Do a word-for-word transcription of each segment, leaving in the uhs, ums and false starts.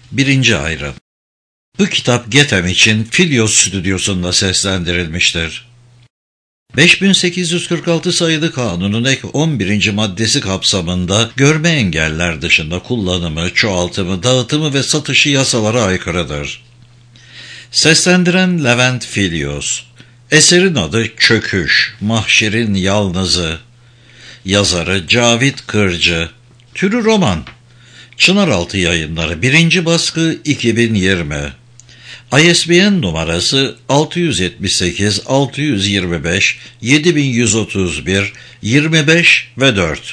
Birinci ayrı. Bu kitap Getem için Filyos stüdyosunda seslendirilmiştir. beş bin sekiz yüz kırk altı sayılı kanunun ek on birinci maddesi kapsamında görme engeller dışında kullanımı, çoğaltımı, dağıtımı ve satışı yasalara aykırıdır. Seslendiren Levent Filyos. Eserin adı Çöküş, Mahşer'in Yalnızı. Yazarı Cavit Kırcı. Türü roman. Çınaraltı Yayınları birinci baskı iki bin yirmi. I S B N numarası altı yüz yetmiş sekiz altı yüz yirmi beş yedi bin yüz otuz bir yirmi beş ve dört.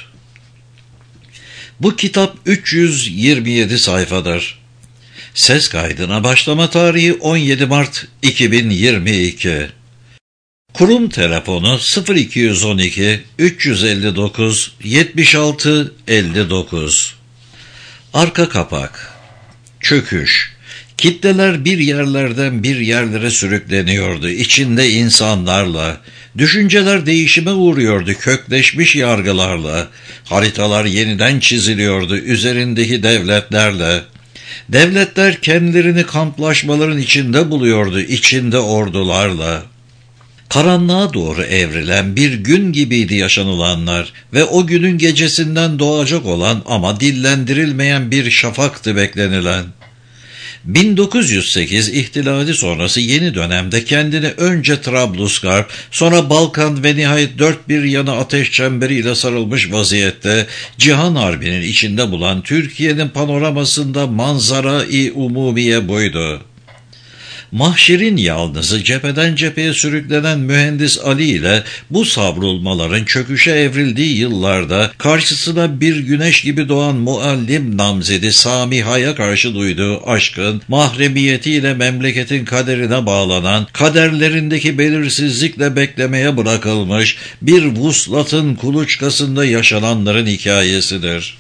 Bu kitap üç yüz yirmi yedi sayfadır. Ses kaydına başlama tarihi on yedi Mart iki bin yirmi iki. Kurum telefonu sıfır iki yüz on iki üç yüz elli dokuz yetmiş altı elli dokuz. Arka kapak. Çöküş. Kitleler bir yerlerden bir yerlere sürükleniyordu. İçinde insanlarla. Düşünceler değişime uğruyordu kökleşmiş yargılarla. Haritalar yeniden çiziliyordu üzerindeki devletlerle. Devletler kendilerini kamplaşmaların içinde buluyordu, içinde ordularla. Karanlığa doğru evrilen bir gün gibiydi yaşanılanlar ve o günün gecesinden doğacak olan ama dillendirilmeyen bir şafaktı beklenilen. bin dokuz yüz sekiz ihtilali sonrası yeni dönemde kendini önce Trablusgarp, sonra Balkan ve nihayet dört bir yana ateş çemberiyle sarılmış vaziyette Cihan Harbi'nin içinde bulan Türkiye'nin panoramasında manzara-i umumiye buydu. Mahşer'in Yalnızı cepheden cepheye sürüklenen mühendis Ali ile bu savrulmaların çöküşe evrildiği yıllarda karşısına bir güneş gibi doğan muallim namzedi Samiha'ya karşı duyduğu aşkın mahremiyetiyle memleketin kaderine bağlanan, kaderlerindeki belirsizlikle beklemeye bırakılmış bir vuslatın kuluçkasında yaşananların hikayesidir.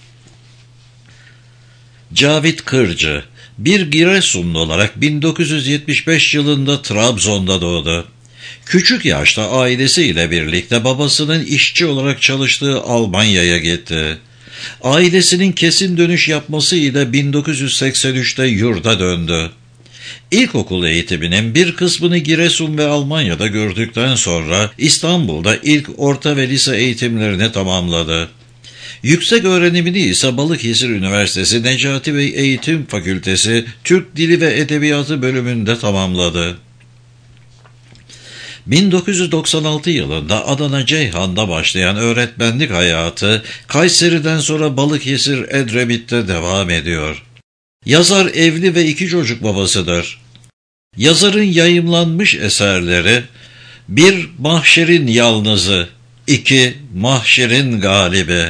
Cavit Kırcı bir Giresunlu olarak bin dokuz yüz yetmiş beş yılında Trabzon'da doğdu. Küçük yaşta ailesiyle birlikte babasının işçi olarak çalıştığı Almanya'ya gitti. Ailesinin kesin dönüş yapmasıyla bin dokuz yüz seksen üçte yurda döndü. İlkokul eğitiminin bir kısmını Giresun ve Almanya'da gördükten sonra İstanbul'da ilk orta ve lise eğitimlerini tamamladı. Yüksek öğrenimini ise Balıkesir Üniversitesi Necati Bey Eğitim Fakültesi Türk Dili ve Edebiyatı bölümünde tamamladı. bin dokuz yüz doksan altı yılında Adana Ceyhan'da başlayan öğretmenlik hayatı Kayseri'den sonra Balıkesir Edremit'te devam ediyor. Yazar evli ve iki çocuk babasıdır. Yazarın yayımlanmış eserleri bir Mahşer'in Yalnızı, iki Mahşer'in Galibi.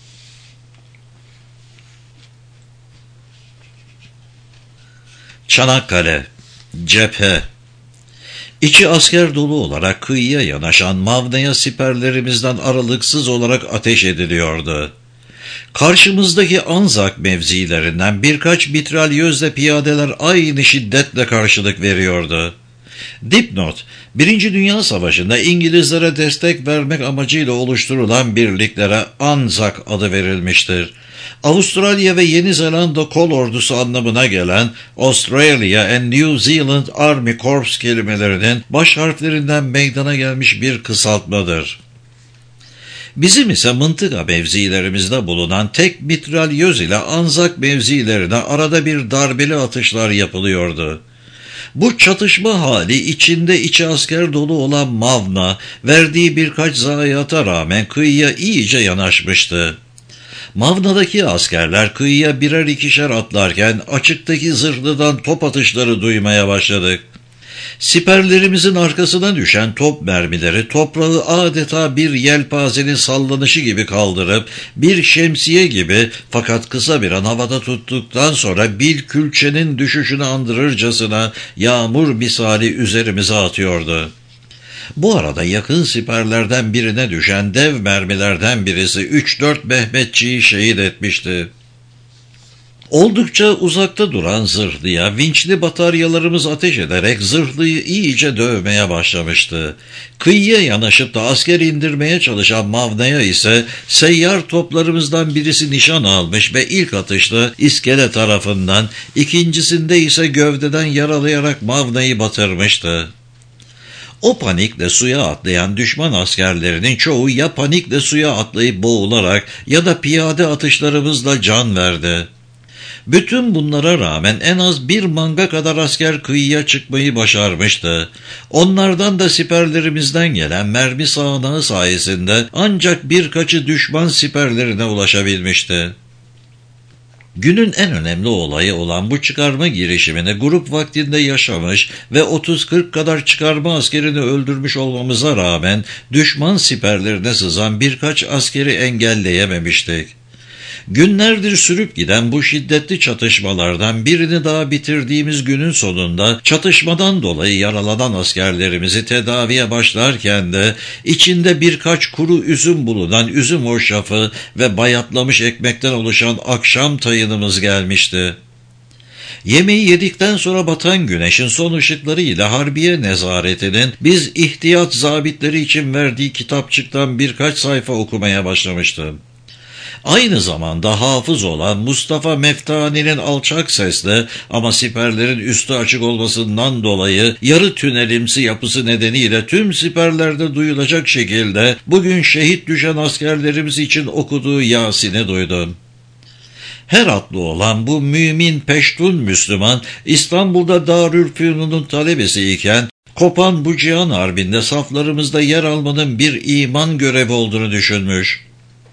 Çanakkale, cephe. İçi asker dolu olarak kıyıya yanaşan Mavna'ya siperlerimizden aralıksız olarak ateş ediliyordu. Karşımızdaki Anzak mevzilerinden birkaç mitralyözle piyadeler aynı şiddetle karşılık veriyordu. Dipnot, Birinci Dünya Savaşı'nda İngilizlere destek vermek amacıyla oluşturulan birliklere Anzak adı verilmiştir. Avustralya ve Yeni Zelanda kol ordusu anlamına gelen Australia and New Zealand Army Corps kelimelerinin baş harflerinden meydana gelmiş bir kısaltmadır. Bizim ise mıntıka mevzilerimizde bulunan tek mitralyöz ile Anzak mevzilerine arada bir darbeli atışlar yapılıyordu. Bu çatışma hali içinde içi asker dolu olan Mavna, verdiği birkaç zayiata rağmen kıyıya iyice yanaşmıştı. Mavna'daki askerler kıyıya birer ikişer atlarken açıktaki zırhlıdan top atışları duymaya başladık. Siperlerimizin arkasına düşen top mermileri toprağı adeta bir yelpazenin sallanışı gibi kaldırıp bir şemsiye gibi fakat kısa bir an havada tuttuktan sonra bir külçenin düşüşünü andırırcasına yağmur misali üzerimize atıyordu. Bu arada yakın siperlerden birine düşen dev mermilerden birisi üç dört Mehmetçiyi şehit etmişti. Oldukça uzakta duran zırhlıya vinçli bataryalarımız ateş ederek zırhlıyı iyice dövmeye başlamıştı. Kıyıya yanaşıp da asker indirmeye çalışan Mavna'ya ise seyyar toplarımızdan birisi nişan almış ve ilk atışta iskele tarafından, ikincisinde ise gövdeden yaralayarak Mavna'yı batırmıştı. O panikle suya atlayan düşman askerlerinin çoğu ya panikle suya atlayıp boğularak ya da piyade atışlarımızla can verdi. Bütün bunlara rağmen en az bir manga kadar asker kıyıya çıkmayı başarmıştı. Onlardan da siperlerimizden gelen mermi sağanağı sayesinde ancak birkaçı düşman siperlerine ulaşabilmişti. Günün en önemli olayı olan bu çıkarma girişimini grup vaktinde yaşamış ve otuz kırk kadar çıkarma askerini öldürmüş olmamıza rağmen düşman siperlerine sızan birkaç askeri engelleyememiştik. Günlerdir sürüp giden bu şiddetli çatışmalardan birini daha bitirdiğimiz günün sonunda çatışmadan dolayı yaralanan askerlerimizi tedaviye başlarken de içinde birkaç kuru üzüm bulunan üzüm hoşafı ve bayatlamış ekmekten oluşan akşam tayınımız gelmişti. Yemeği yedikten sonra batan güneşin son ışıklarıyla Harbiye Nezaretinin biz ihtiyat zabitleri için verdiği kitapçıktan birkaç sayfa okumaya başlamıştım. Aynı zamanda hafız olan Mustafa Meftani'nin alçak sesle ama siperlerin üstü açık olmasından dolayı yarı tünelimsi yapısı nedeniyle tüm siperlerde duyulacak şekilde bugün şehit düşen askerlerimiz için okuduğu Yasin'i duydum. Heratlı olan bu mümin Peştun Müslüman İstanbul'da Darülfünun'un talebesi iken kopan bu cihan harbinde saflarımızda yer almanın bir iman görevi olduğunu düşünmüş.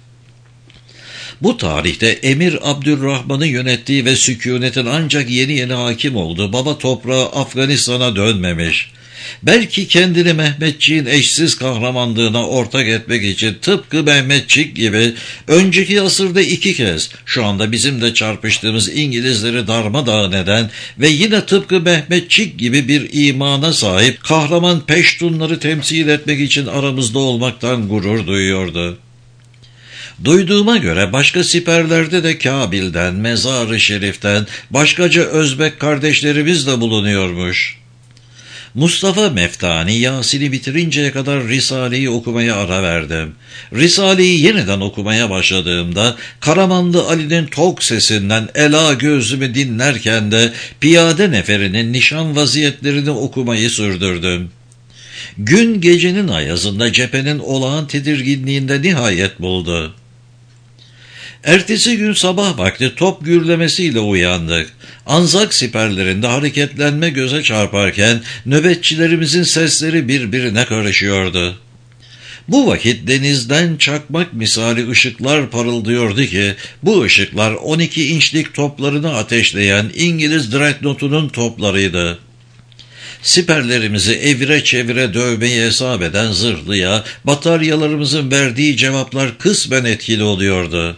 Bu tarihte Emir Abdülrahman'ı yönettiği ve sükunetin ancak yeni yeni hakim olduğu baba toprağı Afganistan'a dönmemiş. Belki kendini Mehmetçiğin eşsiz kahramanlığına ortak etmek için tıpkı Mehmetçik gibi önceki asırda iki kez şu anda bizim de çarpıştığımız İngilizleri darmadağın eden ve yine tıpkı Mehmetçik gibi bir imana sahip kahraman Peştunları temsil etmek için aramızda olmaktan gurur duyuyordu. Duyduğuma göre başka siperlerde de Kabil'den, Mezar-ı Şerif'ten başkaca Özbek kardeşlerimiz de bulunuyormuş. Mustafa Meftani Yasin'i bitirinceye kadar Risale'yi okumaya ara verdim. Risale'yi yeniden okumaya başladığımda Karamanlı Ali'nin tok sesinden ela gözümü dinlerken de piyade neferinin nişan vaziyetlerini okumayı sürdürdüm. Gün gecenin ayazında cephenin olağan tedirginliğinde nihayet buldu. Ertesi gün sabah vakti top gürlemesiyle uyandık. Anzak siperlerinde hareketlenme göze çarparken nöbetçilerimizin sesleri birbirine karışıyordu. Bu vakit denizden çakmak misali ışıklar parıldıyordu ki bu ışıklar on iki inçlik toplarını ateşleyen İngiliz dreadnought'unun toplarıydı. Siperlerimizi evire çevire dövmeyi hesap eden zırhlıya bataryalarımızın verdiği cevaplar kısmen etkili oluyordu.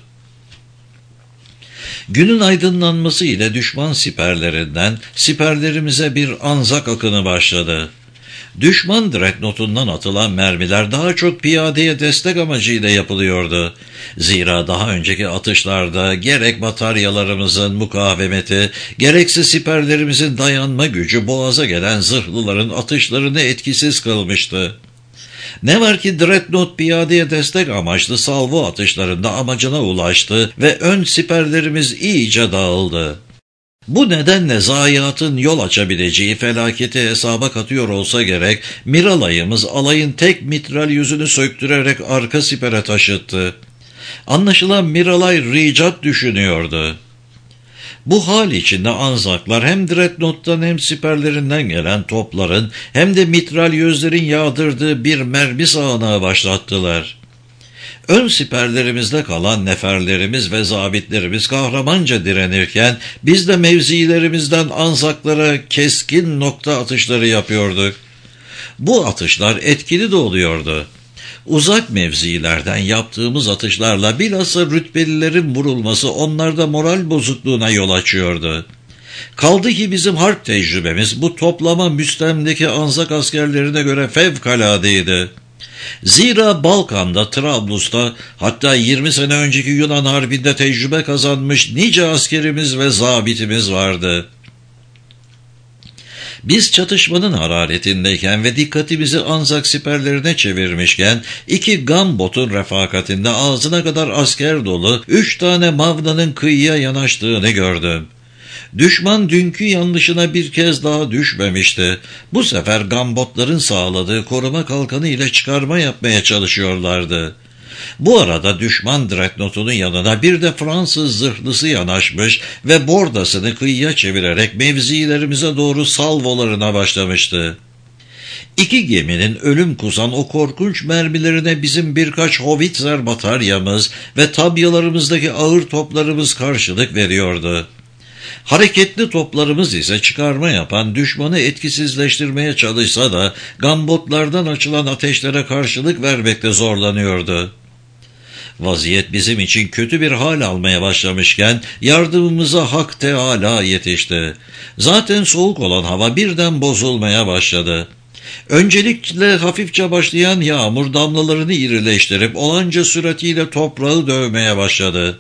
Günün aydınlanması ile düşman siperlerinden siperlerimize bir anzak akını başladı. Düşman dreadnought'undan atılan mermiler daha çok piyadeye destek amacıyla yapılıyordu. Zira daha önceki atışlarda gerek bataryalarımızın mukavemeti, gerekse siperlerimizin dayanma gücü boğaza gelen zırhlıların atışlarını etkisiz kılmıştı. Ne var ki dreadnought piyadeye destek amaçlı salvo atışlarında amacına ulaştı ve ön siperlerimiz iyice dağıldı. Bu nedenle zayiatın yol açabileceği felaketi hesaba katıyor olsa gerek, Miralay'ımız alayın tek mitral yüzünü söktürerek arka sipere taşıttı. Anlaşılan Miralay ricat düşünüyordu. Bu hal içinde Anzaklar hem dreadnought'tan hem siperlerinden gelen topların hem de mitralyözlerin yağdırdığı bir mermi sağanağı başlattılar. Ön siperlerimizde kalan neferlerimiz ve zabitlerimiz kahramanca direnirken biz de mevzilerimizden Anzaklara keskin nokta atışları yapıyorduk. Bu atışlar etkili de oluyordu. Uzak mevzilerden yaptığımız atışlarla bilhassa rütbelilerin vurulması onlarda moral bozukluğuna yol açıyordu. Kaldı ki bizim harp tecrübemiz bu toplama müstemdeki Anzak askerlerine göre fevkaladeydi. Zira Balkan'da, Trablus'ta, hatta yirmi sene önceki Yunan Harbi'nde tecrübe kazanmış nice askerimiz ve zabitimiz vardı. Biz çatışmanın hararetindeyken ve dikkatimizi Anzak siperlerine çevirmişken, iki gambotun refakatinde ağzına kadar asker dolu üç tane mavnanın kıyıya yanaştığını gördüm. Düşman dünkü yanlışına bir kez daha düşmemişti. Bu sefer gambotların sağladığı koruma kalkanı ile çıkarma yapmaya çalışıyorlardı. Bu arada düşman dreadnought'unun yanına bir de Fransız zırhlısı yanaşmış ve bordasını kıyıya çevirerek mevzilerimize doğru salvolarına başlamıştı. İki geminin ölüm kusan o korkunç mermilerine bizim birkaç Howitzer bataryamız ve tabyalarımızdaki ağır toplarımız karşılık veriyordu. Hareketli toplarımız ise çıkarma yapan, düşmanı etkisizleştirmeye çalışsa da gambotlardan açılan ateşlere karşılık vermekte zorlanıyordu. Vaziyet bizim için kötü bir hal almaya başlamışken yardımımıza Hak Teâlâ yetişti. Zaten soğuk olan hava birden bozulmaya başladı. Öncelikle hafifçe başlayan yağmur damlalarını irileştirip olanca süratiyle toprağı dövmeye başladı.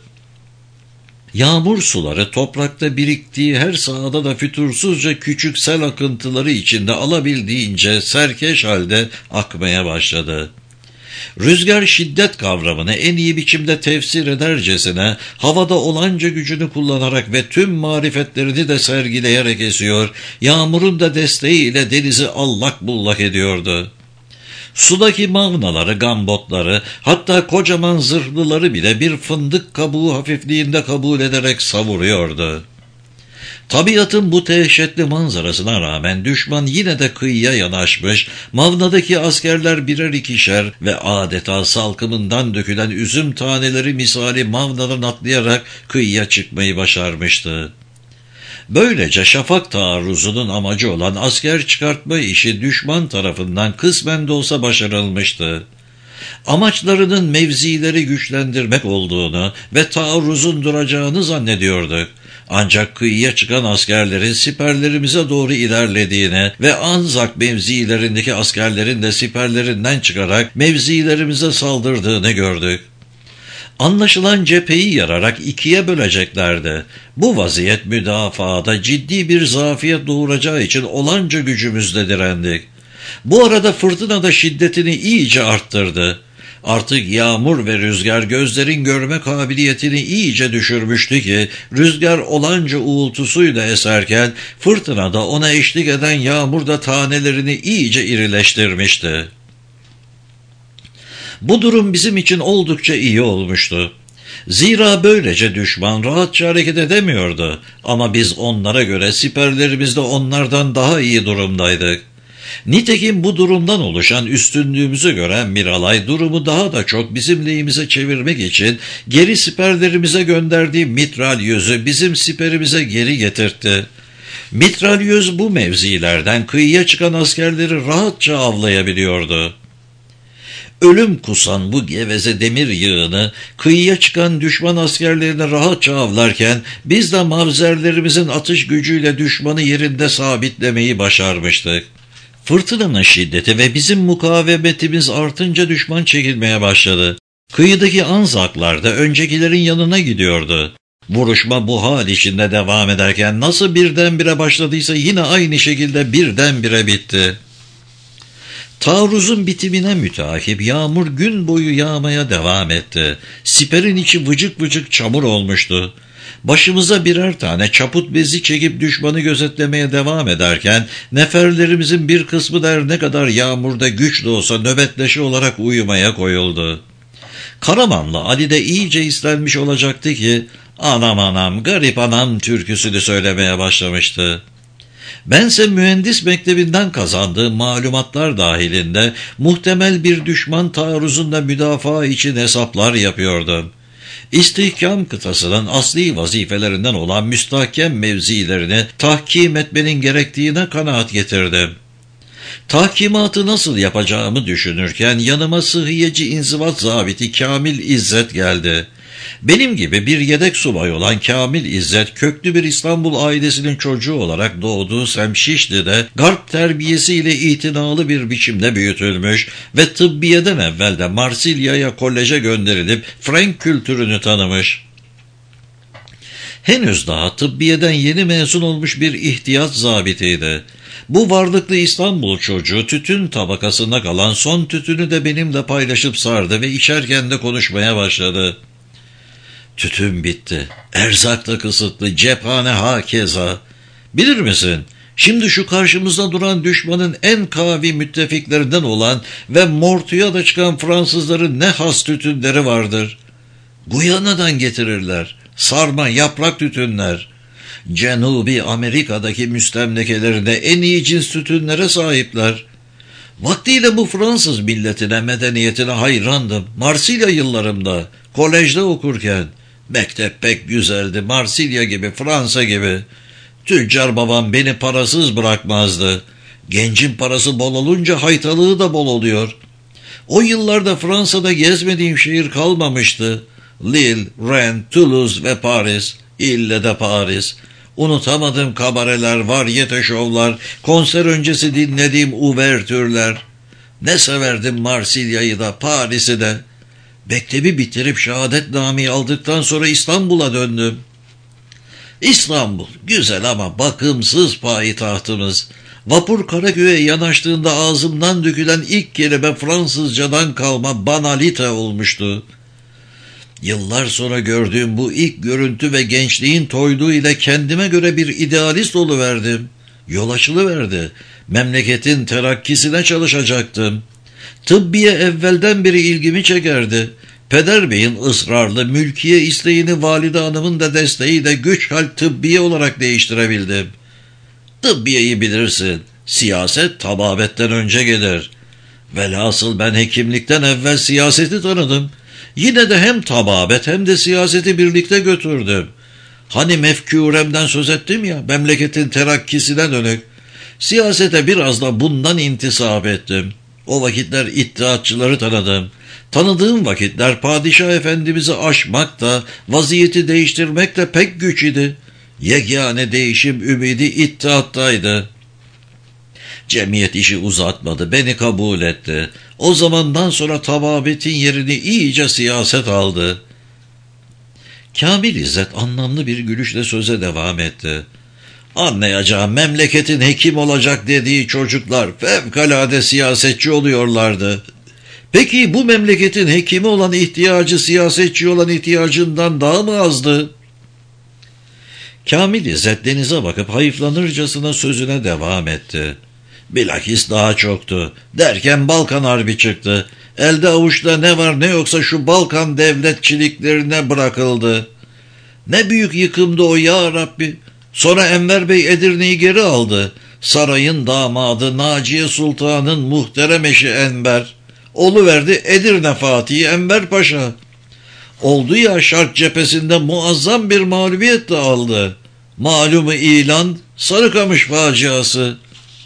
Yağmur suları toprakta biriktiği her sahada da fütursuzca küçük sel akıntıları içinde alabildiğince serkeş halde akmaya başladı. Rüzgar şiddet kavramını en iyi biçimde tefsir edercesine havada olanca gücünü kullanarak ve tüm marifetlerini de sergileyerek esiyor, yağmurun da desteğiyle denizi allak bullak ediyordu. Sudaki mavnaları, gambotları, hatta kocaman zırhlıları bile bir fındık kabuğu hafifliğinde kabul ederek savuruyordu. Tabiatın bu dehşetli manzarasına rağmen düşman yine de kıyıya yanaşmış, mavnadaki askerler birer ikişer ve adeta salkımından dökülen üzüm taneleri misali mavnadan atlayarak kıyıya çıkmayı başarmıştı. Böylece şafak taarruzunun amacı olan asker çıkartma işi düşman tarafından kısmen de olsa başarılmıştı. Amaçlarının mevzileri güçlendirmek olduğunu ve taarruzun duracağını zannediyorduk. Ancak kıyıya çıkan askerlerin siperlerimize doğru ilerlediğini ve Anzak mevzilerindeki askerlerin de siperlerinden çıkarak mevzilerimize saldırdığını gördük. Anlaşılan cepheyi yararak ikiye böleceklerdi. Bu vaziyet müdafaada ciddi bir zafiyet doğuracağı için olanca gücümüzle direndik. Bu arada fırtına da şiddetini iyice arttırdı. Artık yağmur ve rüzgar gözlerin görme kabiliyetini iyice düşürmüştü ki rüzgar olanca uğultusuyla eserken fırtınada ona eşlik eden yağmur da tanelerini iyice irileştirmişti. Bu durum bizim için oldukça iyi olmuştu. Zira böylece düşman rahatça hareket edemiyordu ama biz onlara göre siperlerimizde onlardan daha iyi durumdaydık. Nitekim bu durumdan oluşan üstünlüğümüzü gören Miralay durumu daha da çok bizim lehimize çevirmek için geri siperlerimize gönderdiği mitralyözü bizim siperimize geri getirtti. Mitralyöz bu mevzilerden kıyıya çıkan askerleri rahatça avlayabiliyordu. Ölüm kusan bu geveze demir yığını kıyıya çıkan düşman askerlerini rahatça avlarken biz de mavzerlerimizin atış gücüyle düşmanı yerinde sabitlemeyi başarmıştık. Fırtınanın şiddeti ve bizim mukavemetimiz artınca düşman çekilmeye başladı. Kıyıdaki Anzaklar da öncekilerin yanına gidiyordu. Vuruşma bu hal içinde devam ederken nasıl birdenbire başladıysa yine aynı şekilde birdenbire bitti. Taarruzun bitimine müteakip yağmur gün boyu yağmaya devam etti. Siperin içi vıcık vıcık çamur olmuştu. Başımıza birer tane çaput bezi çekip düşmanı gözetlemeye devam ederken neferlerimizin bir kısmı der ne kadar yağmurda güç de olsa nöbetleşi olarak uyumaya koyuldu. Karamanlı Ali de iyice islenmiş olacaktı ki anam anam garip anam türküsünü söylemeye başlamıştı. Bense mühendis mektebinden kazandığım malumatlar dahilinde muhtemel bir düşman taarruzunda müdafaa için hesaplar yapıyordum. İstihkam kıtasının asli vazifelerinden olan müstahkem mevzilerini tahkim etmenin gerektiğine kanaat getirdim. Tahkimatı nasıl yapacağımı düşünürken yanıma sıhhiyeci inzibat zabiti Kamil İzzet geldi. Benim gibi bir yedek subay olan Kamil İzzet, köklü bir İstanbul ailesinin çocuğu olarak doğduğu semt Şişli'de Garp terbiyesiyle itinalı bir biçimde büyütülmüş ve tıbbiyeden evvel de Marsilya'ya koleje gönderilip Frank kültürünü tanımış. Henüz daha tıbbiyeden yeni mezun olmuş bir ihtiyat zabitiydi. Bu varlıklı İstanbul çocuğu tütün tabakasında kalan son tütünü de benimle paylaşıp sardı ve içerken de konuşmaya başladı. Tütün bitti, erzak da kısıtlı, cephane hakeza. Bilir misin, şimdi şu karşımızda duran düşmanın en kavi müttefiklerinden olan ve Mortu'ya da çıkan Fransızların ne has tütünleri vardır. Guyana'dan getirirler, sarma yaprak tütünler. Cenubi Amerika'daki müstemlekelerinde en iyi cins tütünlere sahipler. Vaktiyle bu Fransız milletine, medeniyetine hayrandım. Marsilya yıllarımda, kolejde okurken. Mektep pek güzeldi, Marsilya gibi, Fransa gibi. Tüccar babam beni parasız bırakmazdı. Gencin parası bol olunca haytalığı da bol oluyor. O yıllarda Fransa'da gezmediğim şehir kalmamıştı. Lille, Rennes, Toulouse ve Paris. İlle de Paris. Unutamadığım kabareler, varyete şovlar, konser öncesi dinlediğim uvertürler. Ne severdim Marsilya'yı da, Paris'i de. Mektebi bitirip şehadetnameyi aldıktan sonra İstanbul'a döndüm. İstanbul, güzel ama bakımsız payitahtımız. Vapur Karaköy'e yanaştığında ağzımdan dökülen ilk kelime Fransızcadan kalma banalite olmuştu. Yıllar sonra gördüğüm bu ilk görüntü ve gençliğin toyluğu ile kendime göre bir idealist oluverdim. Yol açılıverdi. Memleketin terakkisine çalışacaktım. Tıbbiye evvelden beri ilgimi çekerdi. Peder Bey'in ısrarlı mülkiye isteğini valide hanımın da desteğiyle güç hal tıbbiye olarak değiştirebildim. Tıbbiyeyi bilirsin. Siyaset tababetten önce gelir. Velhasıl ben hekimlikten evvel siyaseti tanıdım. Yine de hem tababet hem de siyaseti birlikte götürdüm. Hani mefkûremden söz ettim ya, memleketin terakkisine dönük. Siyasete biraz da bundan intisap ettim. O vakitler ittihatçıları tanıdım. Tanıdığım vakitler padişah efendimizi aşmak da, vaziyeti değiştirmek de pek güç idi. Yegane değişim ümidi ittihattaydı. Cemiyet işi uzatmadı, beni kabul etti. O zamandan sonra tababetin yerini iyice siyaset aldı. Kamil İzzet anlamlı bir gülüşle söze devam etti. Anlayacağım, memleketin hekim olacak dediği çocuklar fevkalade siyasetçi oluyorlardı. Peki bu memleketin hekimi olan ihtiyacı siyasetçi olan ihtiyacından daha mı azdı? Kamil İzzet denize bakıp hayıflanırcasına sözüne devam etti. Bilakis daha çoktu. Derken Balkan Harbi çıktı. Elde avuçta ne var ne yoksa şu Balkan devletçiliklerine bırakıldı. Ne büyük yıkımdı o ya Rabbi. Sonra Enver Bey Edirne'yi geri aldı. Sarayın damadı Naciye Sultan'ın muhterem eşi Enver. Oluverdi Edirne Fatihi Enver Paşa. Oldu ya Şark cephesinde muazzam bir mağlubiyet de aldı. Malumu ilan Sarıkamış faciası.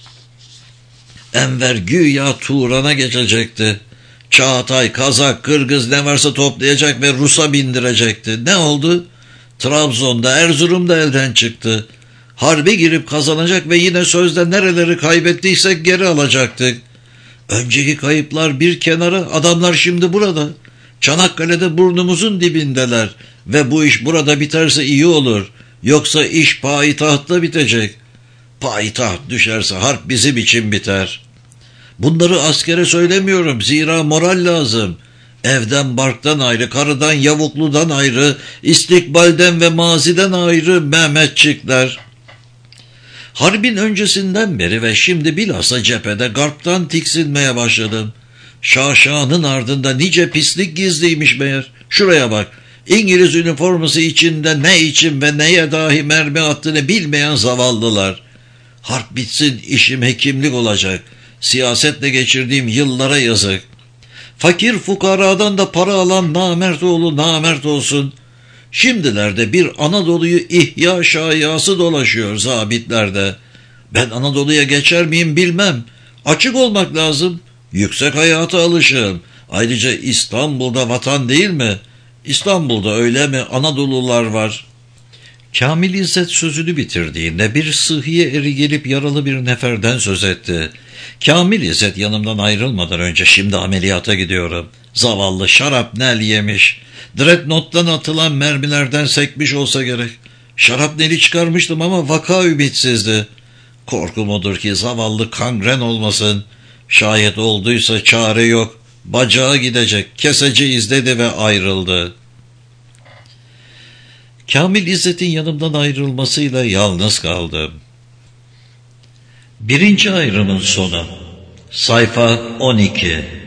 Enver güya Turan'a geçecekti. Çağatay, Kazak, Kırgız ne varsa toplayacak ve Rus'a bindirecekti. Ne oldu? Trabzon'da, Erzurum'da elden çıktı. Harbe girip kazanacak ve yine sözde nereleri kaybettiysek geri alacaktık. Önceki kayıplar bir kenara, adamlar şimdi burada. Çanakkale'de burnumuzun dibindeler ve bu iş burada biterse iyi olur. Yoksa iş payitahtta bitecek. Payitaht düşerse harp bizim için biter. Bunları askere söylemiyorum, zira moral lazım. Evden barktan ayrı, karıdan yavukludan ayrı, istikbalden ve maziden ayrı Mehmetçikler. Harbin öncesinden beri ve şimdi bilhassa cephede Garp'tan tiksinmeye başladım. Şaşanın ardında nice pislik gizliymiş meğer. Şuraya bak, İngiliz üniforması içinde ne için ve neye dahi mermi attığını bilmeyen zavallılar. Harp bitsin, işim hekimlik olacak. Siyasetle geçirdiğim yıllara yazık. Fakir fukaradan da para alan namert oğlu namert olsun. Şimdilerde bir Anadolu'yu ihya şayası dolaşıyor zabitlerde. Ben Anadolu'ya geçer miyim bilmem. Açık olmak lazım. Yüksek hayata alışığım. Ayrıca İstanbul'da vatan değil mi? İstanbul'da öyle mi? Anadolular var. Kamil İzzet sözünü bitirdiğinde bir sıhhiye eri gelip yaralı bir neferden söz etti. Kamil İzzet yanımdan ayrılmadan önce şimdi ameliyata gidiyorum. Zavallı şarapnel yemiş. Dreadnought'tan atılan mermilerden sekmiş olsa gerek. Şarapneli çıkarmıştım ama vaka ümitsizdi. Korkum odur ki zavallı kangren olmasın. Şayet olduysa çare yok. Bacağı gidecek. Keseceğiz dedi ve ayrıldı. Kamil İzzet'in yanımdan ayrılmasıyla yalnız kaldım. Birinci ayrımın sonu. Sayfa on iki.